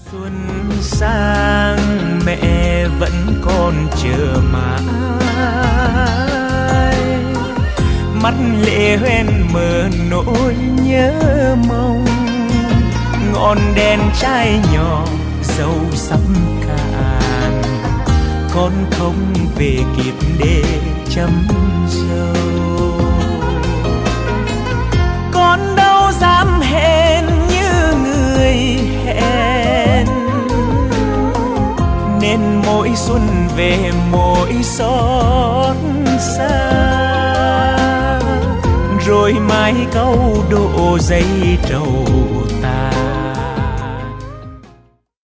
Xuân sang mẹ vẫn còn chờ mãi, mắt lệ hoen mờ nỗi nhớ mong. Ngọn đèn chai nhỏ dầu sắp cạn, con không về kịp để chấm dâu. Con đâu dám hẹn như người hẹn, nên mỗi xuân về mỗi xót xa. Rồi mai câu độ dây trầu